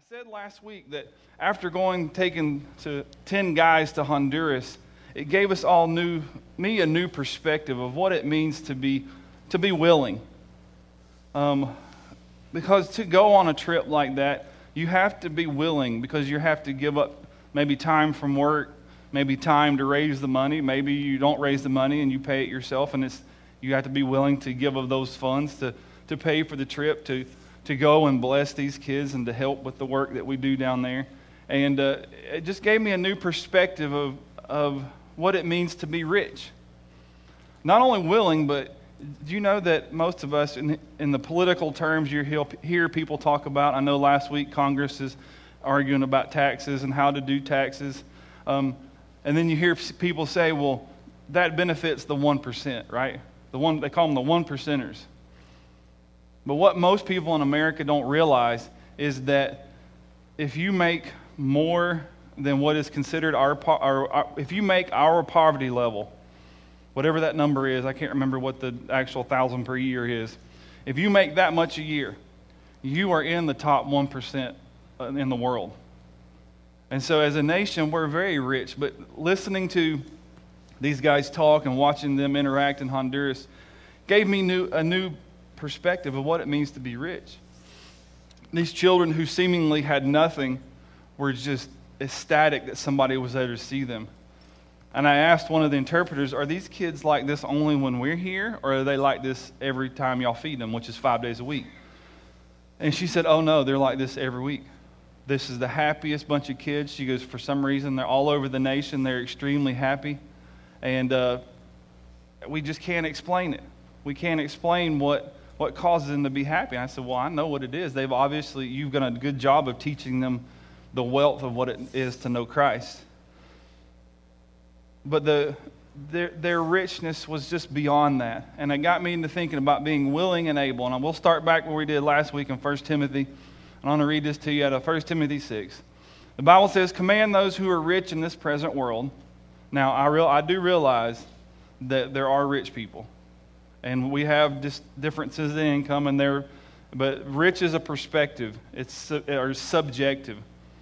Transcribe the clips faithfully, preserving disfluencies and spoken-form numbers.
said last week that after going, taking to ten guys to Honduras, it gave us all new, me a new perspective of what it means to be, to be willing. Um, because to go on a trip like that, you have to be willing because you have to give up maybe time from work, maybe time to raise the money. Maybe you don't raise the money and you pay it yourself, and it's you have to be willing to give of those funds to, to pay for the trip, to to go and bless these kids and to help with the work that we do down there. And uh, it just gave me a new perspective of, of what it means to be rich. Not only willing, but do you know that most of us, in, in the political terms you hear people talk about, I know last week Congress is arguing about taxes and how to do taxes. Um, and then you hear people say, well, that benefits the one percent, right? The one they call them the one percenters. But what most people in America don't realize is that if you make more than what is considered our, our, our, if you make our poverty level, whatever that number is, I can't remember what the actual thousand per year is. If you make that much a year, you are in the top one percent in the world. And so as a nation, we're very rich. But listening to these guys talk and watching them interact in Honduras gave me new, a new perspective of what it means to be rich. These children who seemingly had nothing were just ecstatic that somebody was there to see them. And I asked one of the interpreters, are these kids like this only when we're here, or are they like this every time y'all feed them, which is five days a week? And she said, oh no, they're like this every week. This is the happiest bunch of kids. She goes, for some reason, they're all over the nation. They're extremely happy. And uh, we just can't explain it. We can't explain what What causes them to be happy? And I said, well, I know what it is. They've obviously, you've done a good job of teaching them the wealth of what it is to know Christ. But the their, their richness was just beyond that. And it got me into thinking about being willing and able. And we'll start back where we did last week in First Timothy. And I'm going to read this to you out of First Timothy six. The Bible says, command those who are rich in this present world. Now, I real I do realize that there are rich people. And we have just differences in income, and they're, but rich is a perspective. It's or subjective.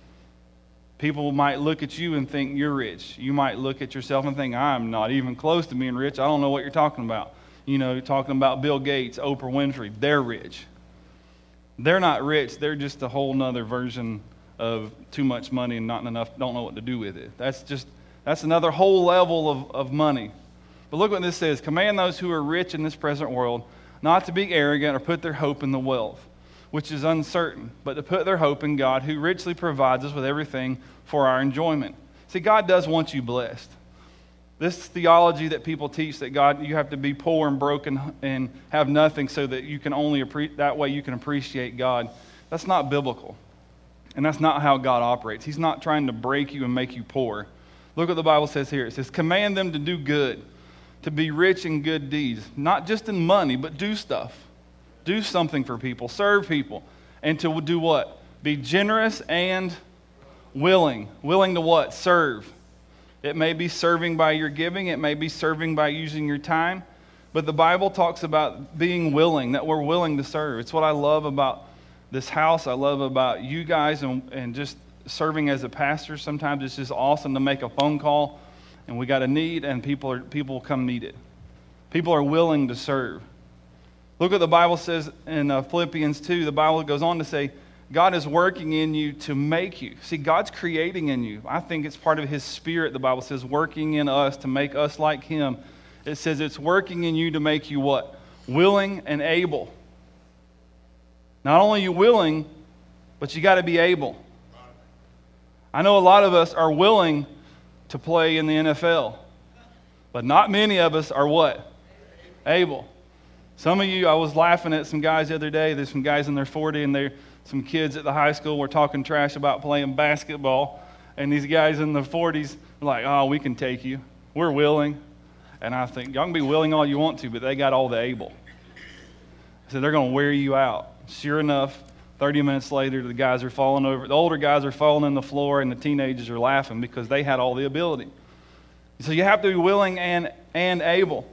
People might look at you and think you're rich. You might look at yourself and think, I'm not even close to being rich. I don't know what you're talking about. You know, you're talking about Bill Gates, Oprah Winfrey. They're rich. They're not rich. They're just a whole nother version of too much money and not enough, don't know what to do with it. That's just, that's another whole level of, of money. But look what this says. Command those who are rich in this present world not to be arrogant or put their hope in the wealth, which is uncertain, but to put their hope in God, who richly provides us with everything for our enjoyment. See, God does want you blessed. This theology that people teach that God, you have to be poor and broken and have nothing so that you can only, appre- that way you can appreciate God, that's not biblical. And that's not how God operates. He's not trying to break you and make you poor. Look what the Bible says here. It says, command them to do good, to be rich in good deeds, not just in money, but do stuff. Do something for people, serve people, and to do what? Be generous and willing. Willing to what? Serve. It may be serving by your giving, it may be serving by using your time, but the Bible talks about being willing, that we're willing to serve. It's what I love about this house. I love about you guys and, and just serving as a pastor. Sometimes it's just awesome to make a phone call and we got a need, and people are people come meet it. People are willing to serve. Look what the Bible says in uh, Philippians two. The Bible goes on to say, God is working in you to make you. See, God's creating in you. I think it's part of His Spirit, the Bible says, working in us to make us like Him. It says it's working in you to make you what? Willing and able. Not only are you willing, but you got to be able. I know a lot of us are willing to play in the N F L. But not many of us are what? Able. Some of you, I was laughing at some guys the other day. There's some guys in their forties and they're some kids at the high school were talking trash about playing basketball. And these guys in the forties are like, oh, we can take you. We're willing. And I think, y'all can be willing all you want to, but they got all the able. So they're going to wear you out. Sure enough, thirty minutes later, the guys are falling over. The older guys are falling on the floor, and the teenagers are laughing because they had all the ability. So you have to be willing and, and able.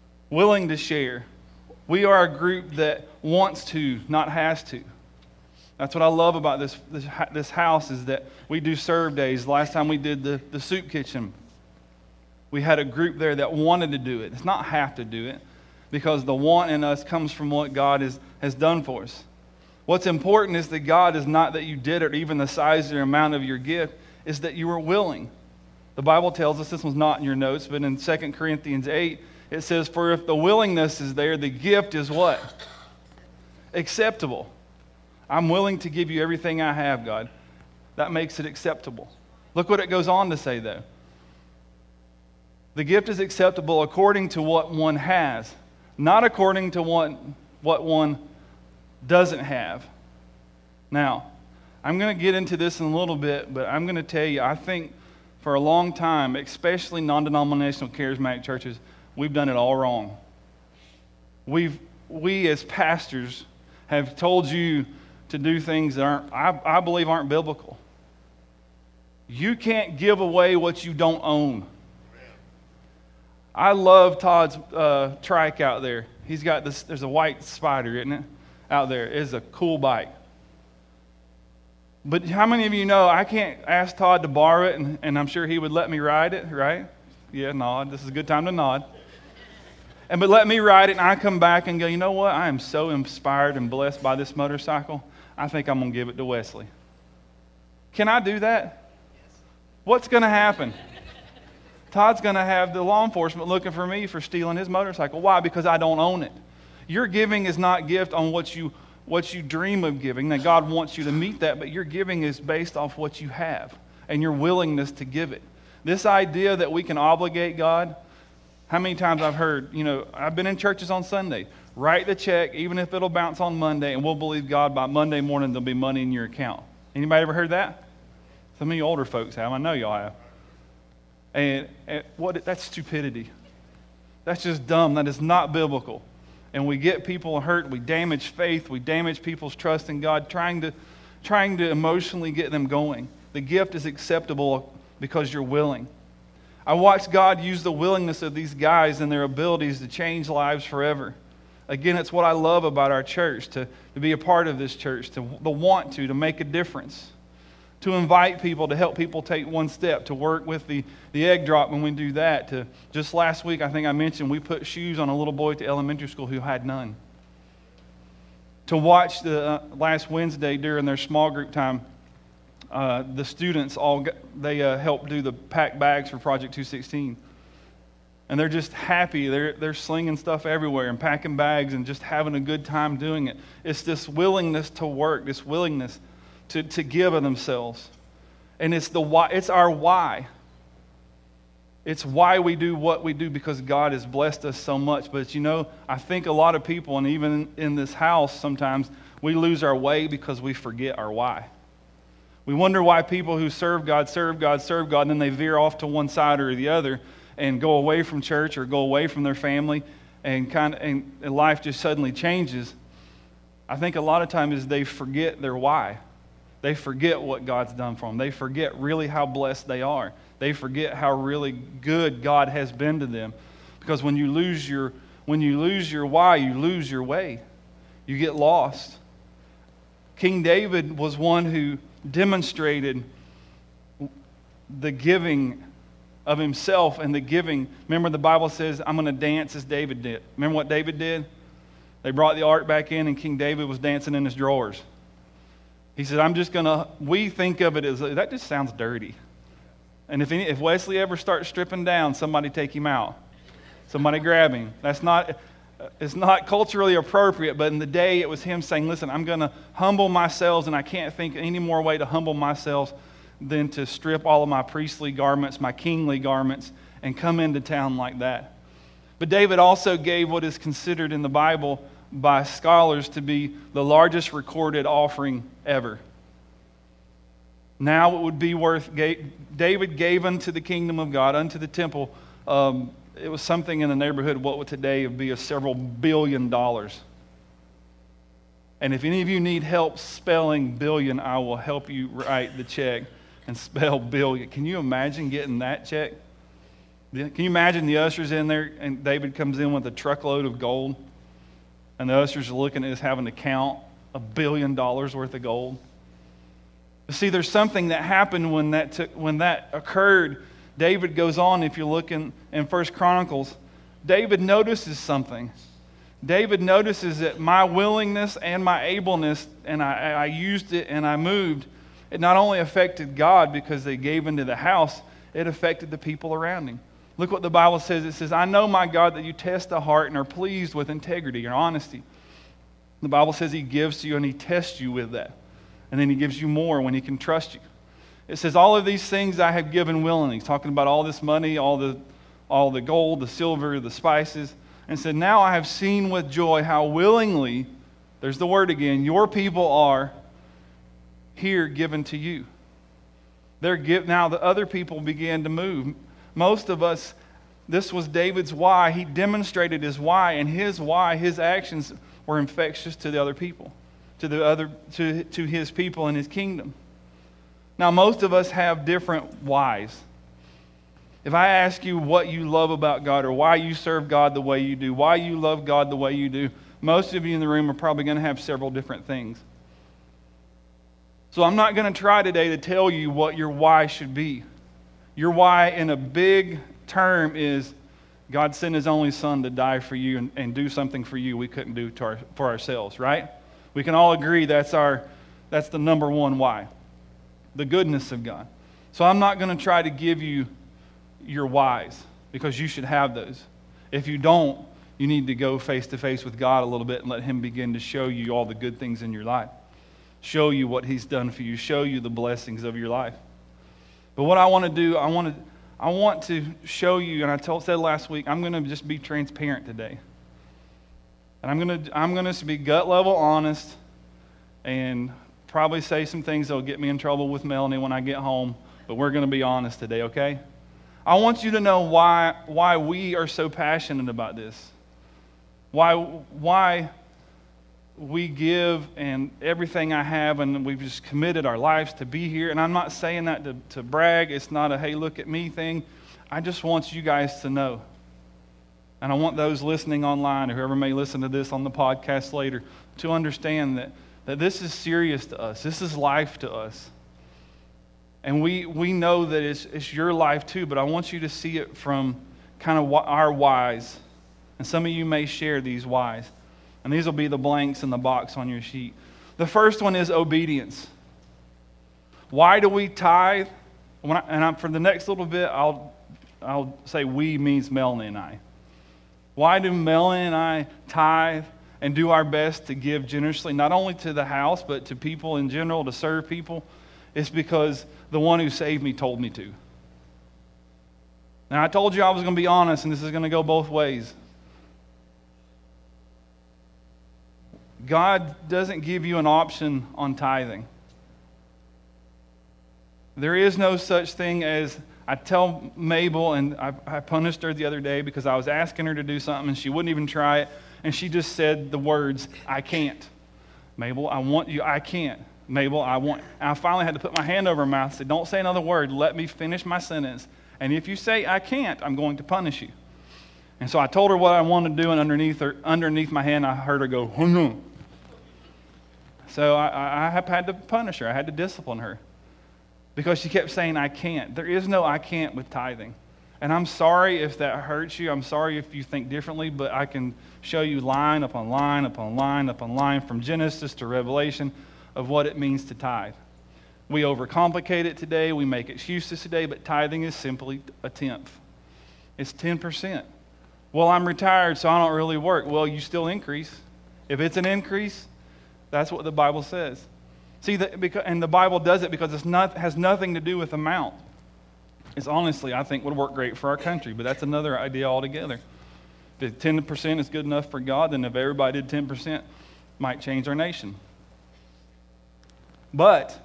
Willing to share. We are a group that wants to, not has to. That's what I love about this, this, this house is that we do serve days. The last time we did the, the soup kitchen, we had a group there that wanted to do it. It's not have to do it, because the want in us comes from what God is, has done for us. What's important is that God is not that you did it, or even the size or amount of your gift, is that you were willing. The Bible tells us, this one's not in your notes, but in Second Corinthians eight, it says, for if the willingness is there, the gift is what? Acceptable. I'm willing to give you everything I have, God. That makes it acceptable. Look what it goes on to say, though. The gift is acceptable according to what one has, not according to what, what one doesn't have. Now, I'm going to get into this in a little bit, but I'm going to tell you, I think for a long time, especially non-denominational charismatic churches, we've done it all wrong. We've, we as pastors have told you to do things that aren't, I, I believe aren't biblical. You can't give away what you don't own. I love Todd's uh, trike out there. He's got this, there's a white Spider, isn't it? Out there. It's a cool bike. But how many of you know I can't ask Todd to borrow it, and, and I'm sure he would let me ride it, right? Yeah, nod. This is a good time to nod. And but let me ride it, and I come back and go, you know what? I am so inspired and blessed by this motorcycle. I think I'm going to give it to Wesley. Can I do that? What's going to happen? Todd's going to have the law enforcement looking for me for stealing his motorcycle. Why? Because I don't own it. Your giving is not gift on what you what you dream of giving. Now, God wants you to meet that, but your giving is based off what you have and your willingness to give it. This idea that we can obligate God, how many times I've heard, you know, I've been in churches on Sunday, write the check, even if it'll bounce on Monday, and we'll believe God by Monday morning there'll be money in your account. Anybody ever heard that? Some of you older folks have. I know y'all have. And, and what? That's stupidity. That's just dumb. That is not biblical. And we get people hurt. We damage faith. We damage people's trust in God, trying to, trying to emotionally get them going. The gift is acceptable because you're willing. I watched God use the willingness of these guys and their abilities to change lives forever. Again, it's what I love about our church, to, to be a part of this church, to the want to, to make a difference, to invite people, to help people take one step, to work with the, the egg drop when we do that. To just last week, I think I mentioned, we put shoes on a little boy at the elementary school who had none. To watch the uh, last Wednesday during their small group time, uh, the students all got, they uh, helped do the pack bags for Project two sixteen. And they're just happy. They're, they're slinging stuff everywhere and packing bags and just having a good time doing it. It's this willingness to work, this willingness to, to give of themselves. And it's the why, it's our why. It's why we do what we do, because God has blessed us so much. But you know, I think a lot of people, and even in this house sometimes, we lose our way because we forget our why. We wonder why people who serve God, serve God, serve God, and then they veer off to one side or the other and go away from church or go away from their family, and kind of and life just suddenly changes. I think a lot of times is they forget their why. They forget what God's done for them. They forget really how blessed they are. They forget how really good God has been to them. Because when you lose your when you lose your why, you lose your way. You get lost. King David was one who demonstrated the giving of himself and the giving. Remember, the Bible says, I'm going to dance as David did. Remember what David did? They brought the ark back in, and King David was dancing in his drawers. He said, I'm just going to, we think of it as, that just sounds dirty. And if any, if Wesley ever starts stripping down, somebody take him out. Somebody grab him. That's not, it's not culturally appropriate, but in the day it was him saying, listen, I'm going to humble myself, and I can't think any more way to humble myself than to strip all of my priestly garments, my kingly garments, and come into town like that. But David also gave what is considered in the Bible by scholars to be the largest recorded offering ever. Now it would be worth, David gave unto the kingdom of God, unto the temple, um, it was something in the neighborhood of what would today be a several billion dollars. And if any of you need help spelling billion, I will help you write the check and spell billion. Can you imagine getting that check? Can you imagine the ushers in there and David comes in with a truckload of gold, and the ushers are looking at us having to count a billion dollars worth of gold. See, there's something that happened when that took, when that occurred. David goes on, if you look in, in First Chronicles, David notices something. David notices that my willingness and my ableness, and I, I used it and I moved, it not only affected God because they gave into the house, it affected the people around him. Look what the Bible says. It says, I know, my God, that you test the heart and are pleased with integrity or honesty. The Bible says he gives to you and he tests you with that. And then he gives you more when he can trust you. It says, all of these things I have given willingly. He's talking about all this money, all the, all the gold, the silver, the spices. And said, now I have seen with joy how willingly, there's the word again, your people are here given to you. They're give, now the other people began to move. Most of us, this was David's why. He demonstrated his why, and his why, his actions were infectious to the other people, to the other, to, to his people and his kingdom. Now, most of us have different whys. If I ask you what you love about God or why you serve God the way you do, why you love God the way you do, most of you in the room are probably going to have several different things. So I'm not going to try today to tell you what your why should be. Your why in a big term is God sent his only son to die for you and, and do something for you we couldn't do to our, for ourselves, right? We can all agree that's our that's the number one why. The goodness of God. So I'm not going to try to give you your whys because you should have those. If you don't, you need to go face to face with God a little bit and let him begin to show you all the good things in your life. Show you what he's done for you. Show you the blessings of your life. But what I want to do, I want to I want to show you, and I told said last week, I'm going to just be transparent today. And I'm going to I'm going to be gut level honest and probably say some things that'll get me in trouble with Melanie when I get home, but we're going to be honest today, okay? I want you to know why why we are so passionate about this. Why why we give and everything I have, and we've just committed our lives to be here. And I'm not saying that to, to brag. It's not a hey, look at me thing. I just want you guys to know. And I want those listening online, or whoever may listen to this on the podcast later, to understand that, that this is serious to us. This is life to us. And we, we know that it's, it's your life too, but I want you to see it from kind of our whys. And some of you may share these whys. And these will be the blanks in the box on your sheet. The first one is obedience. Why do we tithe? When I, and I'm, for the next little bit, I'll, I'll say we means Melanie and I. Why do Melanie and I tithe and do our best to give generously, not only to the house, but to people in general, to serve people? It's because the one who saved me told me to. Now, I told you I was going to be honest, and this is going to go both ways. God doesn't give you an option on tithing. There is no such thing as, I tell Mabel, and I, I punished her the other day because I was asking her to do something and she wouldn't even try it, and she just said the words, I can't. Mabel, I want you, I can't. Mabel, I want, and I finally had to put my hand over her mouth and say, don't say another word, let me finish my sentence, and if you say I can't, I'm going to punish you. And so I told her what I wanted to do, and underneath her, underneath my hand, I heard her go, oh no. So I, I have had to punish her. I had to discipline her because she kept saying, I can't. There is no I can't with tithing. And I'm sorry if that hurts you. I'm sorry if you think differently, but I can show you line upon line upon line upon line from Genesis to Revelation of what it means to tithe. We overcomplicate it today. We make excuses today, but tithing is simply a tenth. It's ten percent. Well, I'm retired, so I don't really work. Well, you still increase. If it's an increase, that's what the Bible says. See, the, because, and the Bible does it because it has nothing to do with amount. It's honestly, I think, would work great for our country, but that's another idea altogether. If ten percent is good enough for God, then if everybody did ten percent, might change our nation. But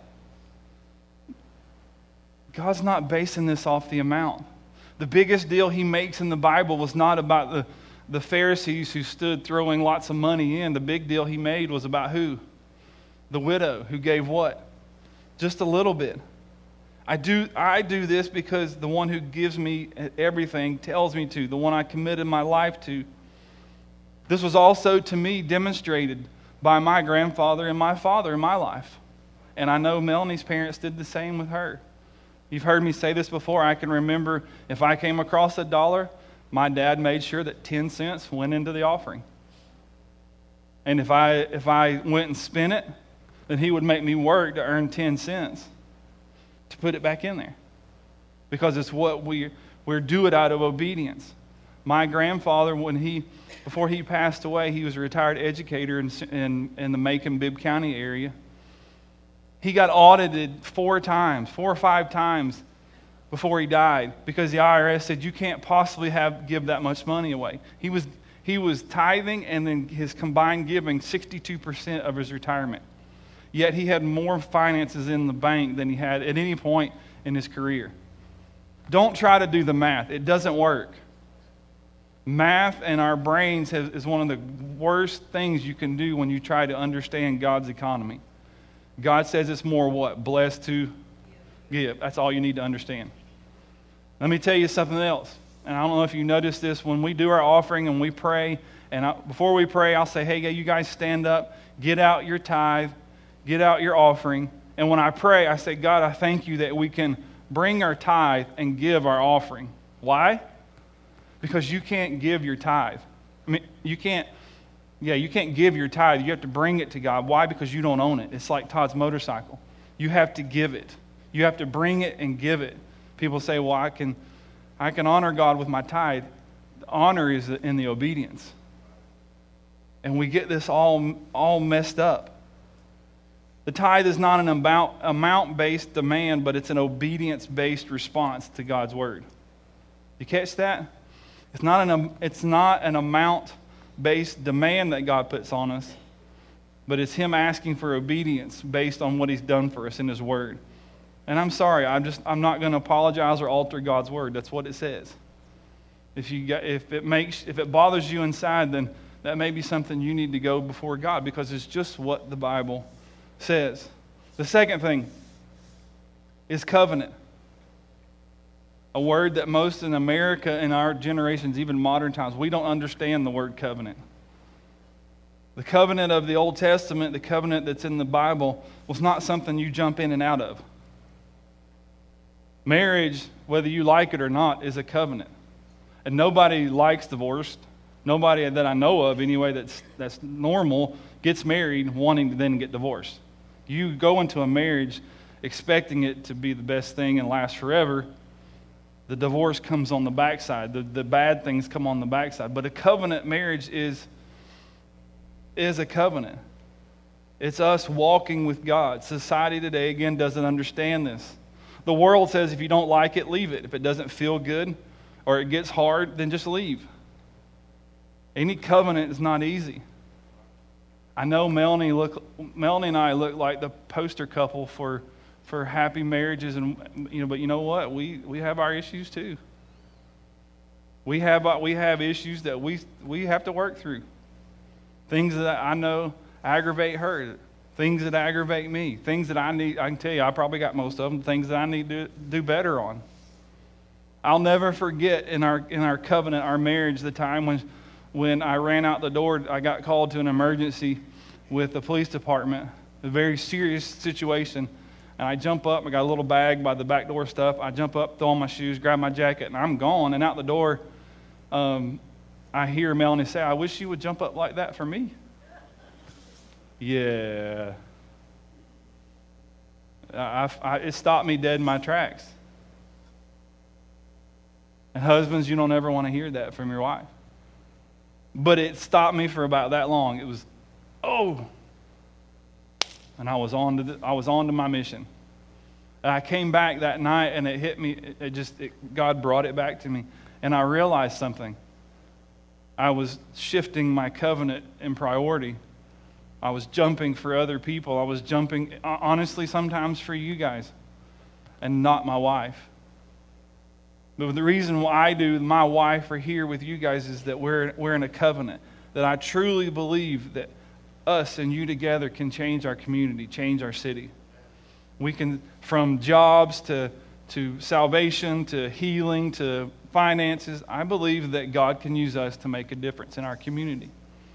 God's not basing this off the amount. The biggest deal he makes in the Bible was not about the The Pharisees who stood throwing lots of money in. The big deal he made was about who? The widow who gave what? Just a little bit. I do I do this because the one who gives me everything tells me to, the one I committed my life to. This was also to me demonstrated by my grandfather and my father in my life. And I know Melanie's parents did the same with her. You've heard me say this before. I can remember if I came across a dollar, my dad made sure that ten cents went into the offering. And if I if I went and spent it, then he would make me work to earn ten cents to put it back in there. Because it's what we we do it out of obedience. My grandfather, when he before he passed away, he was a retired educator in in, in the Macon-Bibb County area. He got audited four times, four or five times before he died, because the I R S said you can't possibly have give that much money away. He was he was tithing and then his combined giving sixty-two percent of his retirement. Yet he had more finances in the bank than he had at any point in his career. Don't try to do the math. It doesn't work. Math in our brains has, is one of the worst things you can do when you try to understand God's economy. God says it's more what? Blessed to give. That's all you need to understand. Let me tell you something else. And I don't know if you noticed this. When we do our offering and we pray, and I, before we pray, I'll say, hey, you guys stand up, get out your tithe, get out your offering. And when I pray, I say, God, I thank you that we can bring our tithe and give our offering. Why? Because you can't give your tithe. I mean, you can't, yeah, you can't give your tithe. You have to bring it to God. Why? Because you don't own it. It's like Todd's motorcycle. You have to give it. You have to bring it and give it. People say, well, I can, I can honor God with my tithe. The honor is in the obedience. And we get this all, all messed up. The tithe is not an amount, amount-based demand, but it's an obedience-based response to God's word. You catch that? It's not an, it's not an amount-based demand that God puts on us, but it's Him asking for obedience based on what He's done for us in His word. And I'm sorry, I'm just I'm not going to apologize or alter God's word. That's what it says. If you got, if it makes if it bothers you inside, then that may be something you need to go before God, because it's just what the Bible says. The second thing is covenant. A word that most in America in our generations, even modern times, we don't understand the word covenant. The covenant of the Old Testament, the covenant that's in the Bible, was not something you jump in and out of. Marriage, whether you like it or not, is a covenant. And nobody likes divorce. Nobody that I know of, anyway, that's that's normal, gets married wanting to then get divorced. You go into a marriage expecting it to be the best thing and last forever. The divorce comes on the backside. The, the bad things come on the backside. But a covenant marriage is, is a covenant. It's us walking with God. Society today, again, doesn't understand this. The world says if you don't like it, leave it. If it doesn't feel good or it gets hard, then just leave. Any covenant is not easy. I know Melanie look Melanie and I look like the poster couple for for happy marriages, and you know, but you know what? We we have our issues too. We have we have issues that we we have to work through. Things that I know aggravate her, things that aggravate me, things that I need. I can tell you, I probably got most of them. Things that I need to do better on. I'll never forget in our in our covenant, our marriage, the time when. When I ran out the door, I got called to an emergency with the police department, a very serious situation. And I jump up, I got a little bag by the back door stuff. I jump up, throw on my shoes, grab my jacket, and I'm gone. And out the door, um, I hear Melanie say, I wish you would jump up like that for me. Yeah. I, I, it stopped me dead in my tracks. And husbands, you don't ever want to hear that from your wife. But it stopped me for about that long. It was, oh, and I was on to the, I was on to my mission. And I came back that night, and it hit me. It, it just it, God brought it back to me, and I realized something. I was shifting my covenant in priority. I was jumping for other people. I was jumping, honestly, sometimes for you guys, and not my wife. But the reason why I do, my wife are here with you guys, is that we're we're in a covenant. That I truly believe that us and you together can change our community, change our city. We can, from jobs to to salvation to healing to finances, I believe that God can use us to make a difference in our community.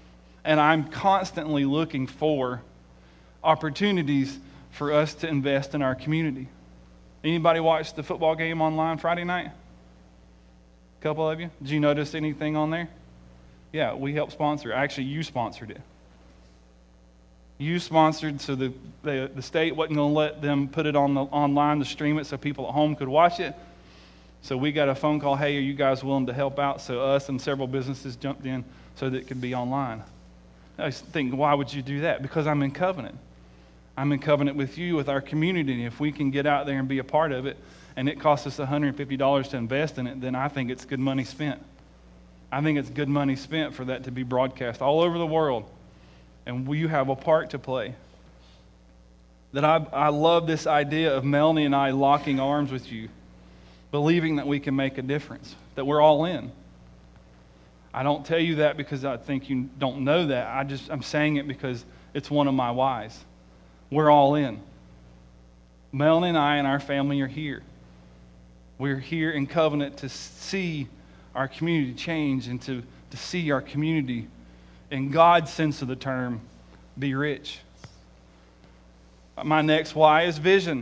And I'm constantly looking for opportunities for us to invest in our community. Anybody watch the football game online Friday night? A couple of you? Did you notice anything on there? Yeah, we helped sponsor. Actually, you sponsored it. You sponsored, so the, the, the state wasn't going to let them put it on the, online to stream it so people at home could watch it. So we got a phone call, hey, are you guys willing to help out? So us and several businesses jumped in so that it could be online. I was thinking, why would you do that? Because I'm in covenant. I'm in covenant with you, with our community. And if we can get out there and be a part of it, and it costs us one hundred fifty dollars to invest in it, then I think it's good money spent. I think it's good money spent for that to be broadcast all over the world. And you have a part to play. That I, I love this idea of Melanie and I locking arms with you, believing that we can make a difference, that we're all in. I don't tell you that because I think you don't know that. I just, I'm saying it because it's one of my whys. We're all in. Melanie and I and our family are here. We're here in covenant to see our community change and to, to see our community, in God's sense of the term, be rich. My next why is vision.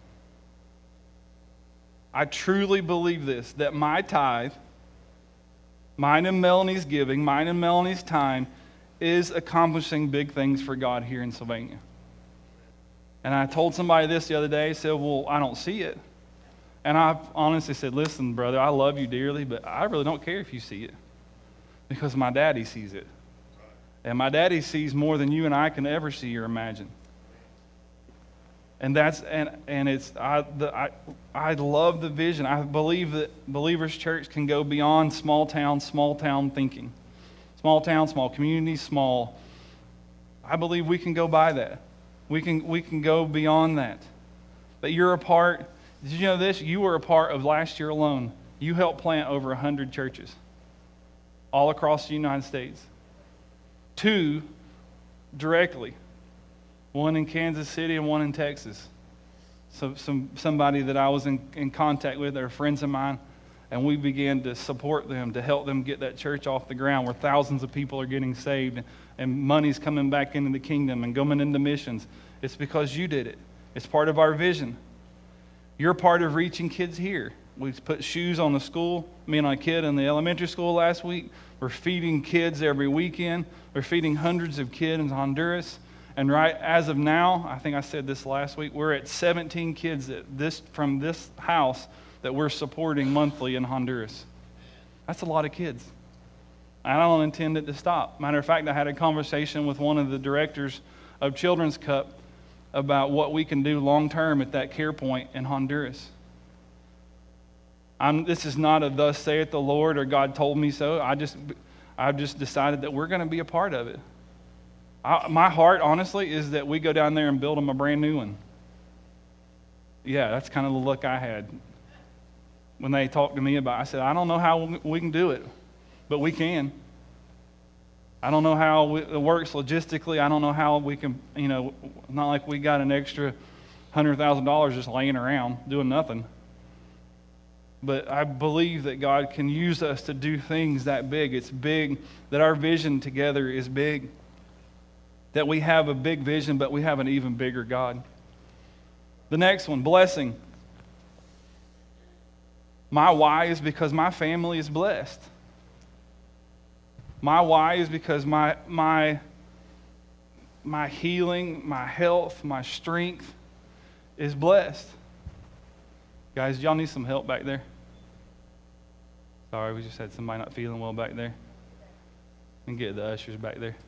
I truly believe this, that my tithe, mine and Melanie's giving, mine and Melanie's time, is accomplishing big things for God here in Sylvania. And I told somebody this the other day, said, well, I don't see it. And I honestly said, listen, brother, I love you dearly, but I really don't care if you see it. Because my daddy sees it. And my daddy sees more than you and I can ever see or imagine. And that's and and it's I the I I love the vision. I believe that Believers Church can go beyond small town, small town thinking. Small town, small community, small. I believe we can go by that. We can we can go beyond that. But you're a part. Did you know this? You were a part of last year alone. You helped plant over a hundred churches all across the United States. Two directly. One in Kansas City and one in Texas. So some somebody that I was in, in contact with, they're friends of mine, and we began to support them, to help them get that church off the ground where thousands of people are getting saved and money's coming back into the kingdom and going into missions. It's because you did it. It's part of our vision. You're part of reaching kids here. We put shoes on the school, me and my kid in the elementary school last week. We're feeding kids every weekend. We're feeding hundreds of kids in Honduras. And right as of now, I think I said this last week, we're at seventeen kids that this from this house that we're supporting monthly in Honduras. That's a lot of kids. I don't intend it to stop. Matter of fact, I had a conversation with one of the directors of Children's Cup about what we can do long term at that care point in Honduras. I'm, this is not a thus saith the Lord or God told me so. I just, I've just decided that we're going to be a part of it. I, my heart, honestly, is that we go down there and build them a brand new one. Yeah, that's kind of the look I had when they talked to me about it. I said, I don't know how we can do it, but we can. I don't know how it works logistically. I don't know how we can, you know, not like we got an extra one hundred thousand dollars just laying around doing nothing. But I believe that God can use us to do things that big. It's big, that our vision together is big. That we have a big vision, but we have an even bigger God. The next one, blessing. My why is because my family is blessed. My why is because my my my healing, my health, my strength is blessed. Guys, y'all need some help back there? Sorry, we just had somebody not feeling well back there. And get the ushers back there.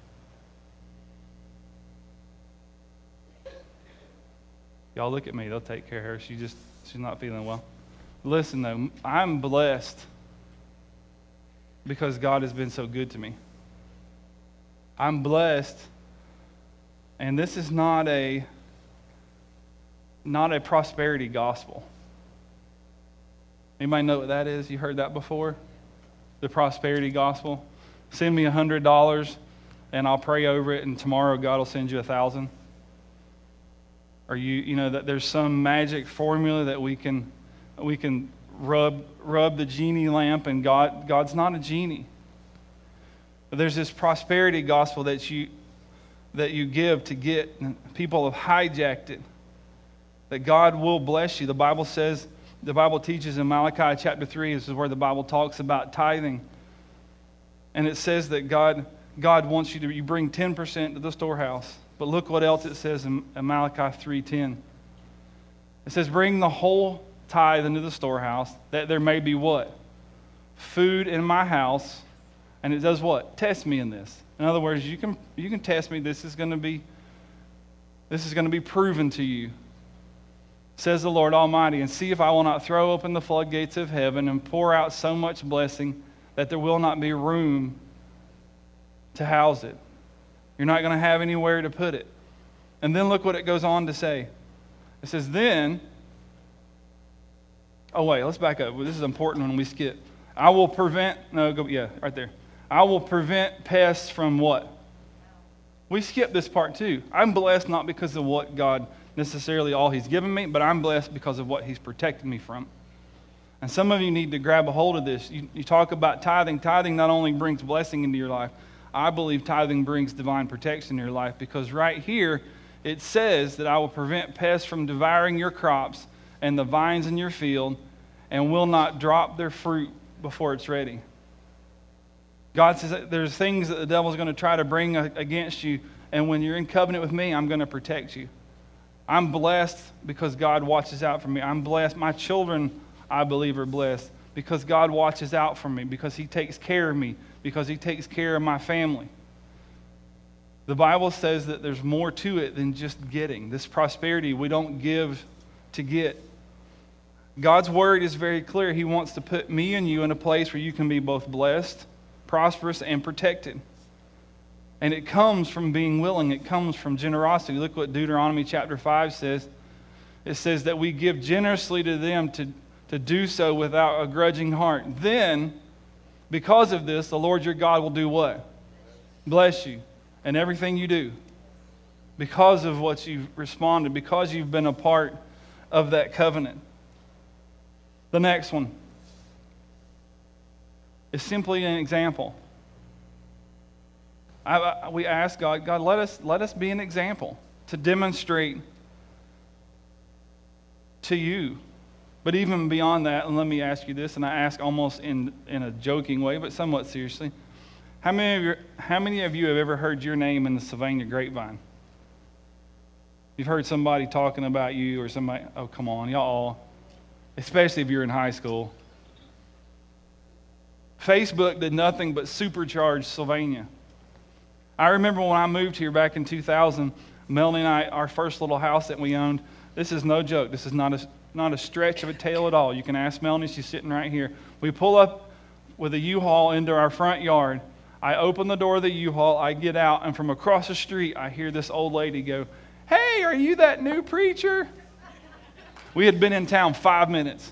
Y'all look at me, they'll take care of her. She just she's not feeling well. Listen though, I'm blessed because God has been so good to me. I'm blessed, and this is not a not a prosperity gospel. Anybody know what that is? You heard that before? The prosperity gospel. Send me a hundred dollars, and I'll pray over it, and tomorrow God will send you a thousand. Or you, you know that there's some magic formula that we can we can rub rub the genie lamp, and God God's not a genie. There's this prosperity gospel that you that you give to get, and people have hijacked it. That God will bless you. The Bible says, the Bible teaches in Malachi chapter three, this is where the Bible talks about tithing. And it says that God God wants you to you bring ten percent to the storehouse. But look what else it says in, in Malachi three ten. It says, bring the whole tithe into the storehouse, that there may be what? Food in my house. And it does what? Test me in this. In other words, you can you can test me. This is going to be this is going to be proven to you, says the Lord Almighty, and see if I will not throw open the floodgates of heaven and pour out so much blessing that there will not be room to house it. You're not going to have anywhere to put it. And then look what it goes on to say. It says, then, oh wait, let's back up. This is important when we skip. I will prevent, no, go, yeah, right there. I will prevent pests from what? We skip this part too. I'm blessed not because of what God necessarily all He's given me, but I'm blessed because of what He's protected me from. And some of you need to grab a hold of this. You, you talk about tithing. Tithing not only brings blessing into your life, I believe tithing brings divine protection in your life, because right here it says that I will prevent pests from devouring your crops and the vines in your field, and will not drop their fruit before it's ready. God says that there's things that the devil's going to try to bring against you, and when you're in covenant with me, I'm going to protect you. I'm blessed because God watches out for me. I'm blessed. My children, I believe, are blessed because God watches out for me, because He takes care of me, because He takes care of my family. The Bible says that there's more to it than just getting. This prosperity, we don't give to get. God's word is very clear. He wants to put me and you in a place where you can be both blessed, prosperous, and protected. And it comes from being willing. It comes from generosity. Look what Deuteronomy chapter five says. It says that we give generously to them to, to do so without a grudging heart. Then, because of this, the Lord your God will do what? Bless you in everything you do. Because of what you've responded, because you've been a part of that covenant. The next one is simply an example. I, I, we ask God, God, let us let us be an example to demonstrate to you. But even beyond that, and let me ask you this, and I ask almost in, in a joking way, but somewhat seriously. How many of your, how many of you have ever heard your name in the Sylvania grapevine? You've heard somebody talking about you, or somebody, oh, come on, y'all. Especially if you're in high school. Facebook did nothing but supercharge Sylvania. I remember when I moved here back in two thousand, Melanie and I, our first little house that we owned, this is no joke. This is not a, not a stretch of a tale at all. You can ask Melanie, she's sitting right here. We pull up with a U-Haul into our front yard. I open the door of the U-Haul, I get out, and from across the street, I hear this old lady go, "Hey, are you that new preacher?" We had been in town five minutes.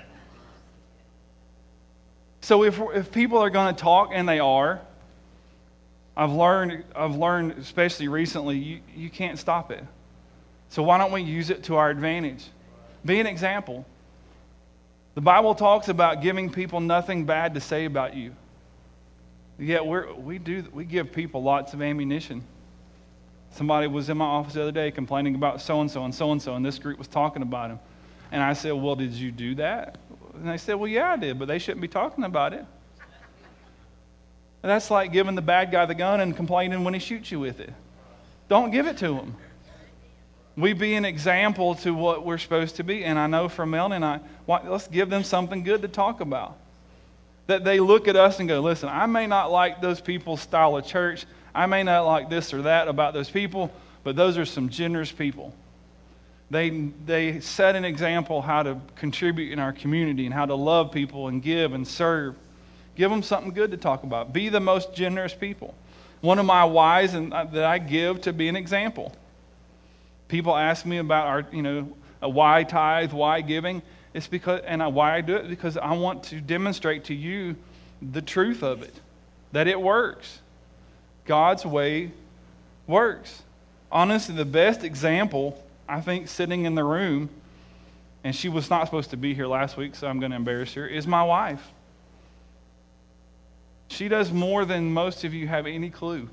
So if if people are going to talk, and they are, I've learned, I've learned, especially recently, you, you can't stop it. So why don't we use it to our advantage? Be an example. The Bible talks about giving people nothing bad to say about you. Yet we're, we do we give people lots of ammunition. Somebody was in my office the other day complaining about so-and-so and so-and-so, and this group was talking about him. And I said, well, did you do that? And they said, well, yeah, I did, but they shouldn't be talking about it. And that's like giving the bad guy the gun and complaining when he shoots you with it. Don't give it to him. We be an example to what we're supposed to be. And I know for Melanie and I, why, let's give them something good to talk about. That they look at us and go, listen, I may not like those people's style of church. I may not like this or that about those people, but those are some generous people. They they set an example how to contribute in our community and how to love people and give and serve. Give them something good to talk about. Be the most generous people. One of my whys and that I give to be an example. People ask me about our, you know, a why tithe, why giving. It's because, and I, why I do it because I want to demonstrate to you the truth of it, that it works. God's way works. Honestly, the best example, I think, sitting in the room, and she was not supposed to be here last week, so I'm going to embarrass her, is my wife. She does more than most of you have any clue.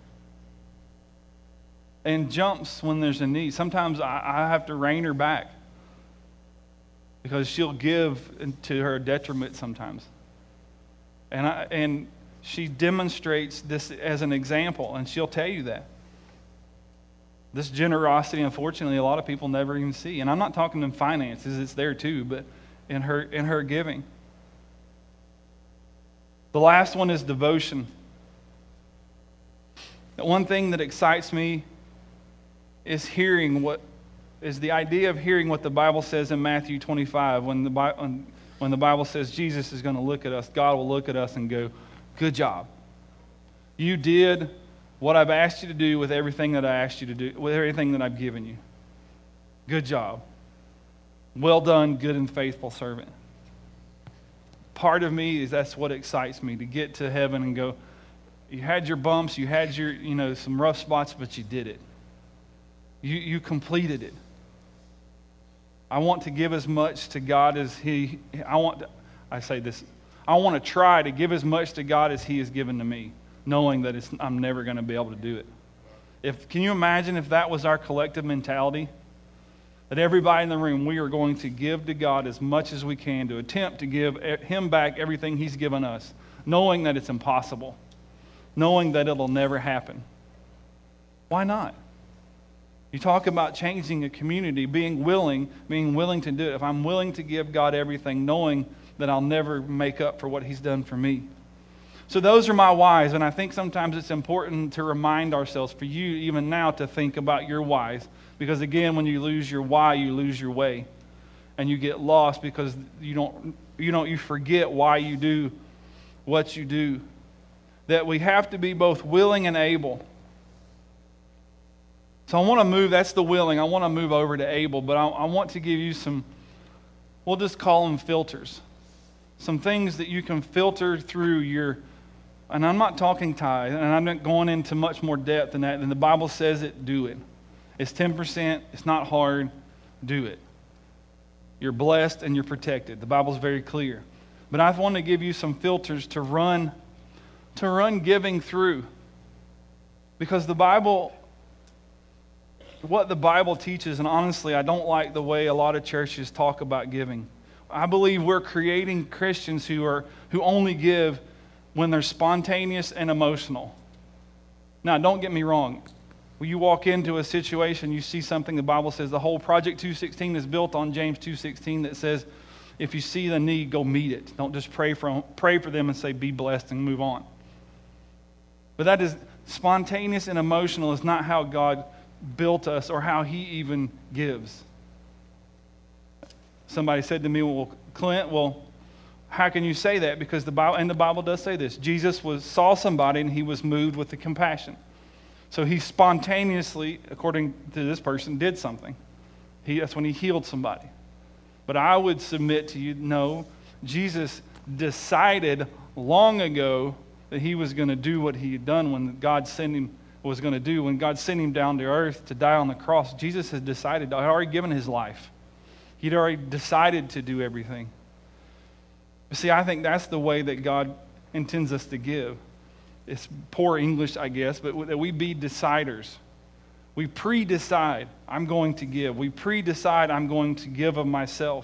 And jumps when there's a need. Sometimes I, I have to rein her back because she'll give to her detriment sometimes. And I, and she demonstrates this as an example, and she'll tell you that. This generosity, unfortunately, a lot of people never even see. And I'm not talking in finances, it's there too, but in her in her giving. The last one is devotion. The one thing that excites me is hearing what is the idea of hearing what the Bible says in Matthew twenty-five when the Bible when the Bible says Jesus is going to look at us, God will look at us and go, "Good job. You did what I've asked you to do with everything that I asked you to do, with everything that I've given you. Good job. Well done, good and faithful servant." Part of me is that's what excites me, to get to heaven and go, you had your bumps, you had your, you know, some rough spots, but you did it. You you completed it. I want to give as much to God as He, I want to, I say this, I want to try to give as much to God as He has given to me, knowing that it's, I'm never going to be able to do it. If can you imagine if that was our collective mentality? That everybody in the room, we are going to give to God as much as we can to attempt to give Him back everything He's given us, knowing that it's impossible, knowing that it'll never happen. Why not? You talk about changing a community, being willing, being willing to do it. If I'm willing to give God everything, knowing that I'll never make up for what He's done for me. So those are my whys, and I think sometimes it's important to remind ourselves, for you even now, to think about your whys. Because again, when you lose your why, you lose your way. And you get lost because you don't, you don't, you forget why you do what you do. That we have to be both willing and able. So I want to move, that's the willing, I want to move over to able, but I, I want to give you some, we'll just call them filters. Some things that you can filter through your, and I'm not talking tithe, and I'm not going into much more depth than that. Than the Bible says it, do it. It's ten percent. It's not hard. Do it. You're blessed and you're protected. The Bible's very clear. But I want to give you some filters to run, to run giving through. Because the Bible, what the Bible teaches, and honestly, I don't like the way a lot of churches talk about giving. I believe we're creating Christians who are who only give when they're spontaneous and emotional. Now, don't get me wrong. When you walk into a situation, you see something, the Bible says the whole Project two sixteen is built on James two sixteen that says, if you see the need, go meet it. Don't just pray for, pray for them and say, be blessed and move on. But that is, spontaneous and emotional is not how God built us or how He even gives. Somebody said to me, well, Clint, well, how can you say that? Because the Bible, and the Bible does say this, Jesus was saw somebody and He was moved with the compassion. So He spontaneously, according to this person, did something. He, that's when He healed somebody. But I would submit to you, no, Jesus decided long ago that He was going to do what He had done when God sent Him, was going to do. When God sent Him down to earth to die on the cross, Jesus had decided, had already given His life. He'd already decided to do everything. But see, I think that's the way that God intends us to give. It's poor English, I guess, but that we be deciders. We pre-decide, I'm going to give. We pre-decide, I'm going to give of myself.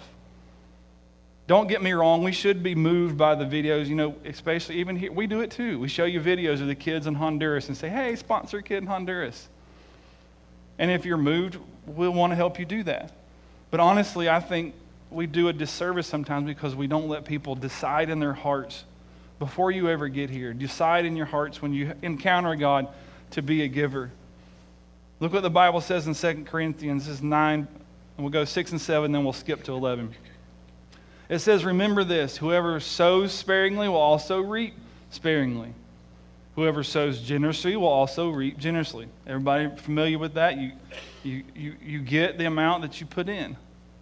Don't get me wrong, we should be moved by the videos, you know, especially even here. We do it too. We show you videos of the kids in Honduras and say, hey, sponsor a kid in Honduras. And if you're moved, we'll want to help you do that. But honestly, I think we do a disservice sometimes because we don't let people decide in their hearts before you ever get here. Decide in your hearts when you encounter God to be a giver. Look what the Bible says in Second Corinthians. This is nine, and we'll go six and seven, then we'll skip to eleven. It says, remember this, whoever sows sparingly will also reap sparingly. Whoever sows generously will also reap generously. Everybody familiar with that? You, you, you, you get the amount that you put in.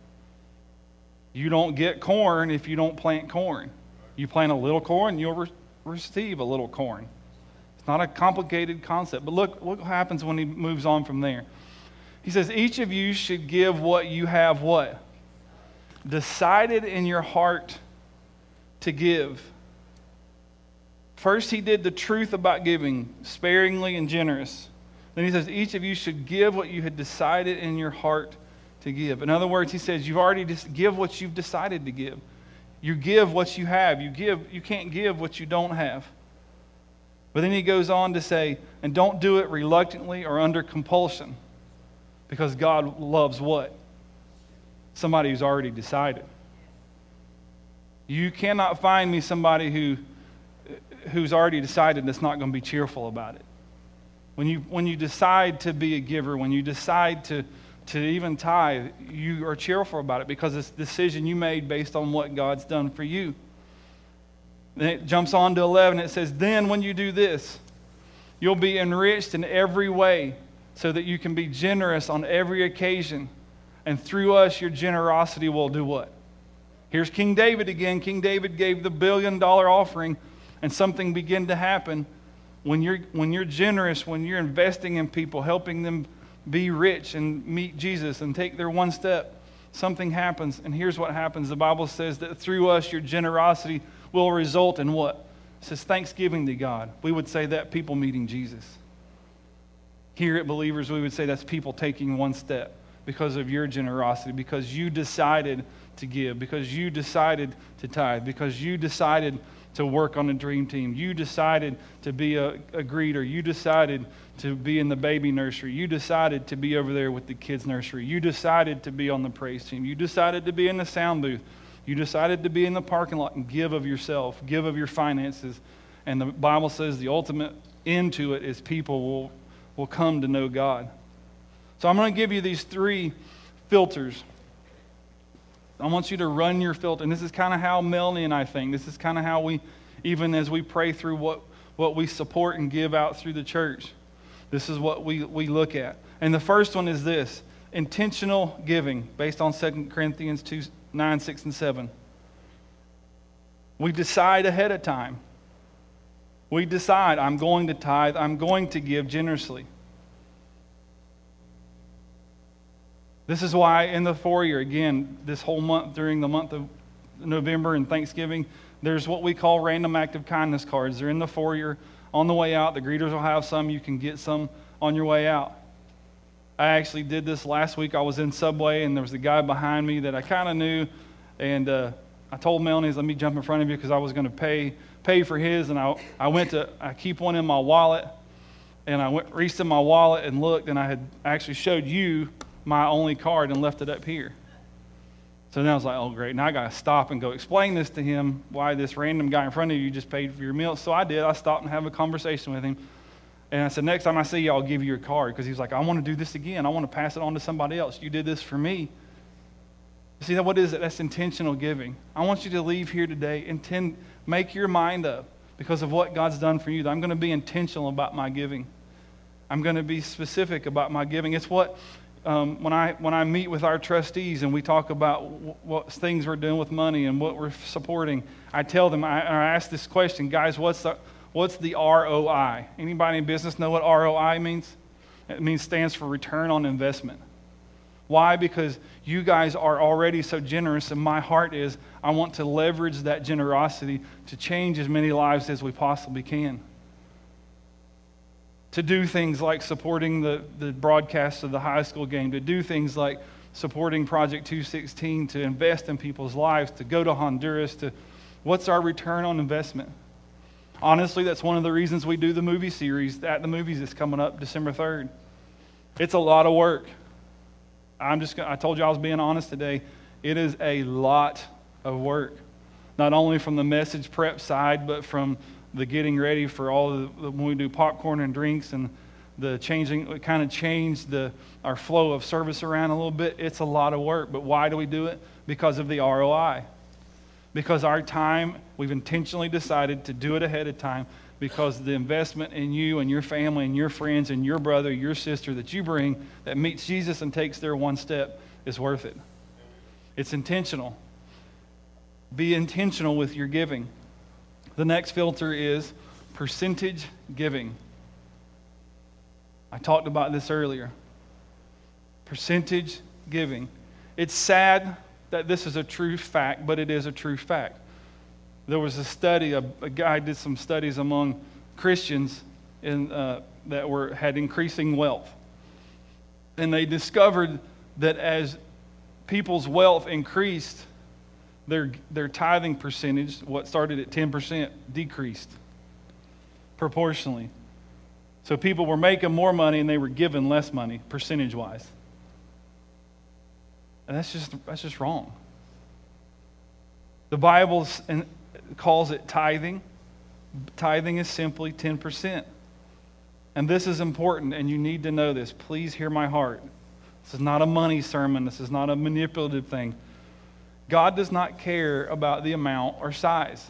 You don't get corn if you don't plant corn. You plant a little corn, you'll re- receive a little corn. It's not a complicated concept. But look, look what happens when he moves on from there. He says, each of you should give what you have what? Decided in your heart to give. First, he did the truth about giving, sparingly and generous. Then he says, each of you should give what you had decided in your heart to give. In other words, he says, you've already just give what you've decided to give. You give what you have. You give. You can't give what you don't have. But then he goes on to say, and don't do it reluctantly or under compulsion, because God loves what? Somebody who's already decided. You cannot find me somebody who who's already decided that's not going to be cheerful about it. When you when you decide to be a giver, when you decide to, to even tithe, you are cheerful about it because it's a decision you made based on what God's done for you. Then it jumps on to eleven. It says, then when you do this, you'll be enriched in every way so that you can be generous on every occasion. And through us, your generosity will do what? Here's King David again. King David gave the billion dollar offering, and something began to happen. When you're, when you're generous, when you're investing in people, helping them be rich and meet Jesus and take their one step, something happens. And here's what happens. The Bible says that through us, your generosity will result in what? It says thanksgiving to God. We would say that people meeting Jesus. Here at Believers, we would say that's people taking one step because of your generosity, because you decided to give, because you decided to tithe, because you decided to work on a dream team. You decided to be a, a greeter. You decided to be in the baby nursery. You decided to be over there with the kids' nursery. You decided to be on the praise team. You decided to be in the sound booth. You decided to be in the parking lot and give of yourself, give of your finances. And the Bible says the ultimate end to it is people will, will come to know God. So I'm going to give you these three filters. I want you to run your filter. And this is kind of how Melanie and I think. This is kind of how we, even as we pray through what, what we support and give out through the church, this is what we, we look at. And the first one is this, intentional giving, based on Second Corinthians two, nine, six, and seven. We decide ahead of time. We decide, I'm going to tithe, I'm going to give generously. This is why in the foyer, again, this whole month, during the month of November and Thanksgiving, there's what we call random act of kindness cards. They're in the foyer on the way out. The greeters will have some. You can get some on your way out. I actually did this last week. I was in Subway, and there was a guy behind me that I kind of knew, and uh, I told Melanie, let me jump in front of you because I was going to pay pay for his, and I, I went to, I keep one in my wallet, and I went, reached in my wallet and looked, and I had actually showed you my only card and left it up here. So then I was like, oh, great. Now I got to stop and go explain this to him, why this random guy in front of you just paid for your meal. So I did. I stopped and have a conversation with him. And I said, next time I see you, I'll give you your card. Because he was like, I want to do this again. I want to pass it on to somebody else. You did this for me. See, what is it? That's intentional giving. I want you to leave here today, intend, make your mind up because of what God's done for you. That I'm going to be intentional about my giving. I'm going to be specific about my giving. It's what... Um, when I when I meet with our trustees and we talk about w- what things we're doing with money and what we're supporting, I tell them, I, I ask this question, guys, what's the, what's the R O I? Anybody in business know what R O I means? It means stands for return on investment. Why? Because you guys are already so generous, and my heart is I want to leverage that generosity to change as many lives as we possibly can. To do things like supporting the, the broadcast of the high school game, to do things like supporting Project two sixteen, to invest in people's lives, to go to Honduras, to what's our return on investment? Honestly, that's one of the reasons we do the movie series at the movies that's coming up December third. It's a lot of work. I'm just I told you I was being honest today. It is a lot of work. Not only from the message prep side, but from the getting ready for all the, when we do popcorn and drinks and the changing, it kind of changed the our flow of service around a little bit. It's a lot of work, but why do we do it? Because of the R O I. Because our time, we've intentionally decided to do it ahead of time because the investment in you and your family and your friends and your brother, your sister that you bring that meets Jesus and takes their one step is worth it. It's intentional. Be intentional with your giving. The next filter is percentage giving. I talked about this earlier. Percentage giving. It's sad that this is a true fact, but it is a true fact. There was a study, a, a guy did some studies among Christians in, uh, that were had increasing wealth. And they discovered that as people's wealth increased, their their tithing percentage, what started at ten percent, decreased proportionally. So people were making more money and they were given less money percentage-wise. And that's just that's just wrong. The Bible calls it tithing. Tithing is simply ten percent. And this is important, and you need to know this. Please hear my heart. This is not a money sermon. This is not a manipulative thing. God does not care about the amount or size.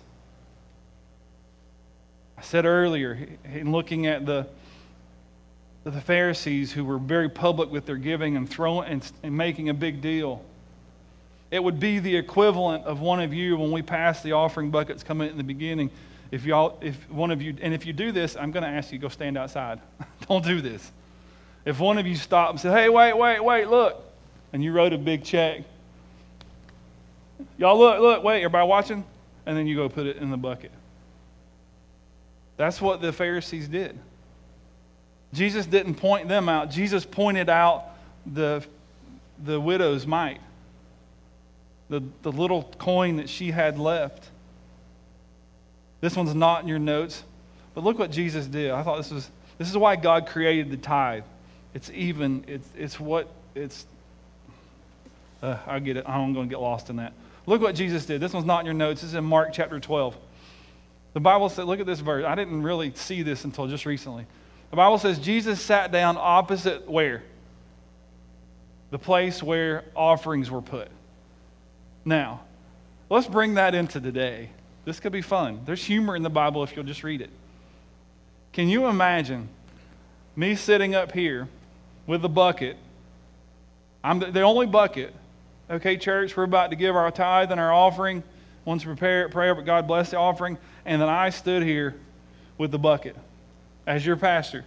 I said earlier, in looking at the, the Pharisees who were very public with their giving and throwing and, and making a big deal, it would be the equivalent of one of you when we pass the offering buckets coming in the beginning. If y'all, if one of you, and if you do this, I'm going to ask you to go stand outside. Don't do this. If one of you stopped and said, hey, wait, wait, wait, look, and you wrote a big check, y'all look, look, wait, everybody watching? And then you go put it in the bucket. That's what the Pharisees did. Jesus didn't point them out. Jesus pointed out the, the widow's mite, the, the little coin that she had left. This one's not in your notes, but look what Jesus did. I thought this was this is why God created the tithe. It's even. It's it's what it's. Uh, I get it. I'm going to get lost in that. Look what Jesus did. This one's not in your notes. This is in Mark chapter twelve. The Bible said, look at this verse. I didn't really see this until just recently. The Bible says Jesus sat down opposite where? The place where offerings were put. Now, let's bring that into today. This could be fun. There's humor in the Bible if you'll just read it. Can you imagine me sitting up here with a bucket? I'm the, the only bucket. Okay, church, we're about to give our tithe and our offering. Once prepare prayer, but God bless the offering. And then I stood here with the bucket as your pastor.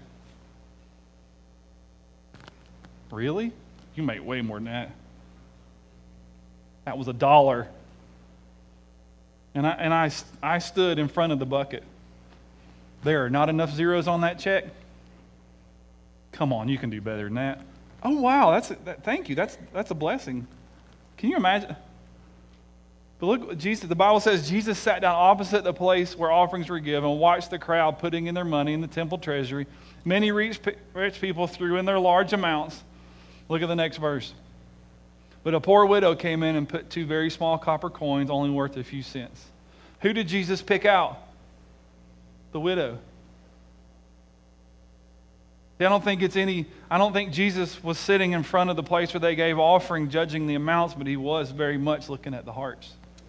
Really? You make way more than that. That was a dollar. And I and I, I stood in front of the bucket. There are not enough zeros on that check. Come on, you can do better than that. Oh wow, that's that, thank you. That's that's a blessing. Can you imagine? But look what Jesus. The Bible says Jesus sat down opposite the place where offerings were given, and watched the crowd putting in their money in the temple treasury. Many rich rich people threw in their large amounts. Look at the next verse. But a poor widow came in and put two very small copper coins, only worth a few cents. Who did Jesus pick out? The widow. See, I don't think it's any, I don't think Jesus was sitting in front of the place where they gave offering, judging the amounts, but he was very much looking at the hearts.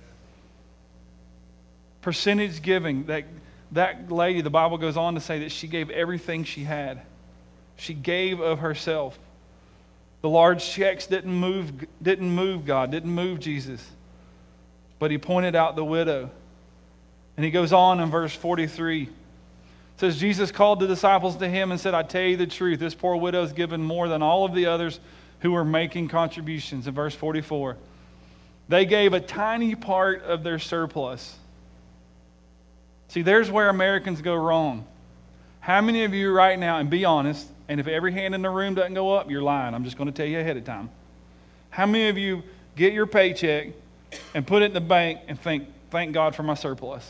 Percentage giving. That, that lady, the Bible goes on to say that she gave everything she had. She gave of herself. The large checks didn't move, didn't move God, didn't move Jesus. But he pointed out the widow. And he goes on in verse forty-three. It says, Jesus called the disciples to him and said, I tell you the truth, this poor widow has given more than all of the others who were making contributions. In verse forty-four. They gave a tiny part of their surplus. See, there's where Americans go wrong. How many of you right now, and be honest, and if every hand in the room doesn't go up, you're lying. I'm just going to tell you ahead of time. How many of you get your paycheck and put it in the bank and think, thank God for my surplus?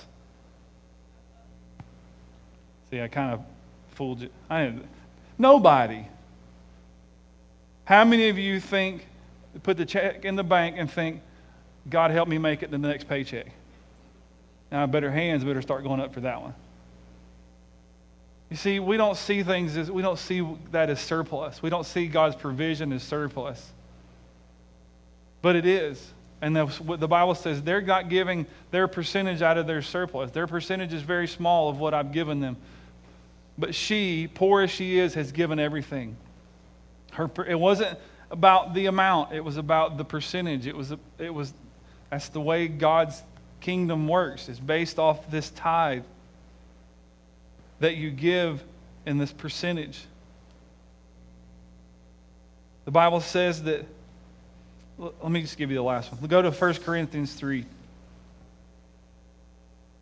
See, I kind of fooled you. I didn't, nobody. How many of you think, put the check in the bank and think, God help me make it to the next paycheck? Now, better hands better start going up for that one. You see, we don't see things as, we don't see that as surplus. We don't see God's provision as surplus. But it is. And the, what the Bible says, they're not giving their percentage out of their surplus. Their percentage is very small of what I've given them. But she, poor as she is, has given everything. Her, it wasn't about the amount. It was about the percentage. It was, it was, that's the way God's kingdom works. It's based off this tithe that you give in this percentage. The Bible says that, let me just give you the last one. We'll go to First Corinthians three.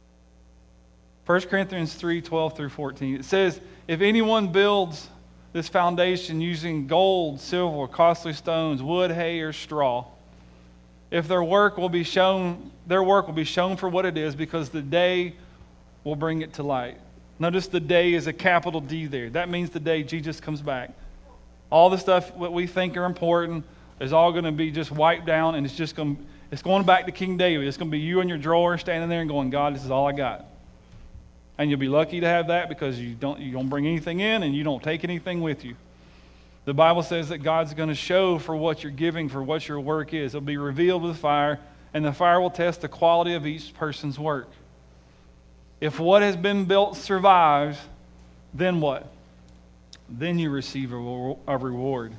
First Corinthians three, twelve through fourteen. It says, if anyone builds this foundation using gold, silver, costly stones, wood, hay, or straw, if their work will be shown, their work will be shown for what it is, because the day will bring it to light. Notice the day is a capital D there. That means the day Jesus comes back. All the stuff what we think are important is all going to be just wiped down, and it's just going to, it's going back to King David. It's going to be you in your drawer standing there and going, God, this is all I got. And you'll be lucky to have that, because you don't you don't bring anything in and you don't take anything with you. The Bible says that God's going to show for what you're giving, for what your work is. It'll be revealed with fire, and the fire will test the quality of each person's work. If what has been built survives, then what? Then you receive a, a reward.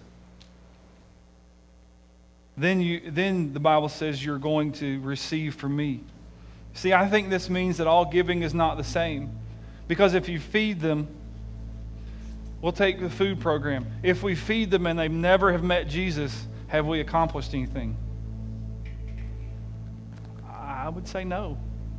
Then you then the Bible says you're going to receive from me. See, I think this means that all giving is not the same. Because if you feed them, we'll take the food program. If we feed them and they never have met Jesus, have we accomplished anything? I would say no.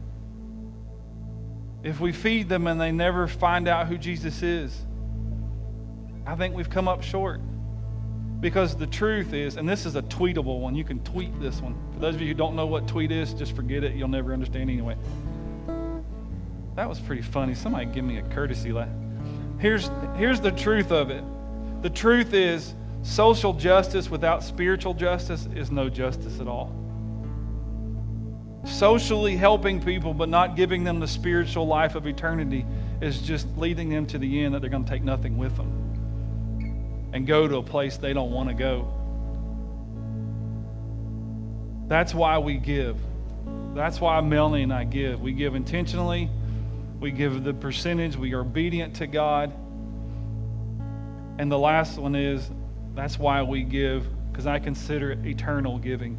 If we feed them and they never find out who Jesus is, I think we've come up short. Because the truth is, and this is a tweetable one, you can tweet this one. For those of you who don't know what tweet is, just forget it. You'll never understand anyway. That was pretty funny. Somebody give me a courtesy laugh. Here's, here's the truth of it. The truth is, social justice without spiritual justice is no justice at all. Socially helping people but not giving them the spiritual life of eternity is just leading them to the end that they're going to take nothing with them and go to a place they don't want to go. That's why we give. That's why Melanie and I give. We give intentionally. We give the percentage. We are obedient to God. And the last one is, that's why we give, because I consider it eternal giving.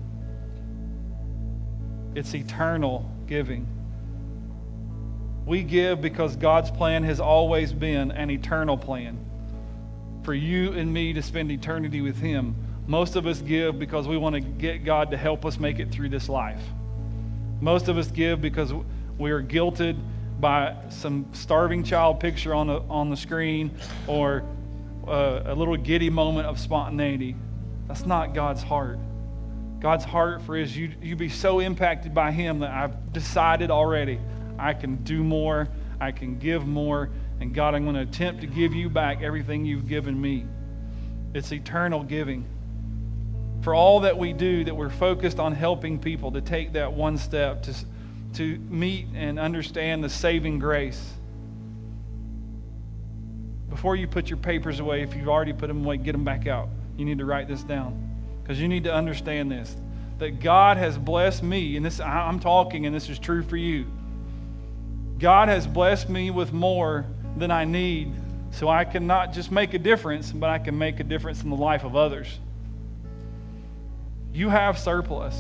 It's eternal giving. We give because God's plan has always been an eternal plan for you and me to spend eternity with Him. Most of us give because we want to get God to help us make it through this life. Most of us give because we are guilted by some starving child picture on the, on the screen, or uh, a little giddy moment of spontaneity. That's not God's heart. God's heart for is you, you be so impacted by Him that I've decided already I can do more, I can give more, and God, I'm going to attempt to give you back everything you've given me. It's eternal giving. For all that we do, that we're focused on helping people to take that one step to, to meet and understand the saving grace. Before you put your papers away, if you've already put them away, get them back out. You need to write this down, because you need to understand this, that God has blessed me, and this I'm talking, and this is true for you. God has blessed me with more than I need, so I can not just make a difference, but I can make a difference in the life of others. You have surplus.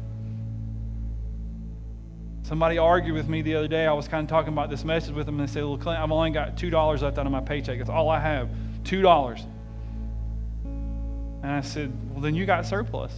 Somebody argued with me the other day. I was kind of talking about this message with them, and they said, well, Clint, I've only got two dollars left out of my paycheck. That's all I have, two dollars. And I said, well, then you got surplus.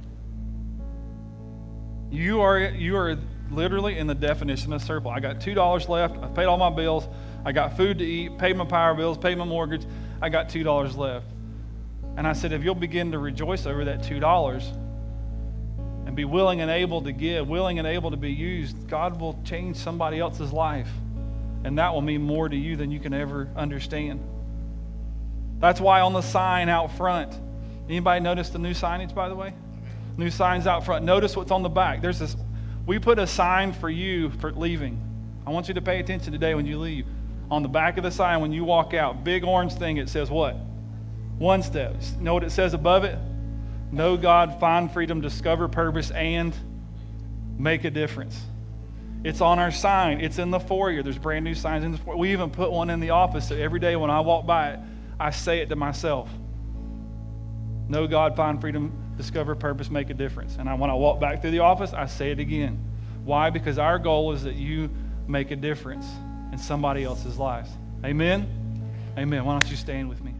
You are, you are literally in the definition of surplus. I got two dollars left. I paid all my bills. I got food to eat, paid my power bills, paid my mortgage. I got two dollars left. And I said, if you'll begin to rejoice over that two dollars and be willing and able to give, willing and able to be used, God will change somebody else's life. And that will mean more to you than you can ever understand. That's why on the sign out front, anybody notice the new signage, by the way? New signs out front. Notice what's on the back. There's this, we put a sign for you for leaving. I want you to pay attention today when you leave. On the back of the sign, when you walk out, big orange thing, it says what? One step. You know what it says above it? Know God, find freedom, discover purpose, and make a difference. It's on our sign. It's in the foyer. There's brand new signs in the foyer. We even put one in the office, so every day when I walk by it, I say it to myself. Know God, find freedom, discover purpose, make a difference. And I, when I walk back through the office, I say it again. Why? Because our goal is that you make a difference in somebody else's lives. Amen? Amen. Why don't you stand with me?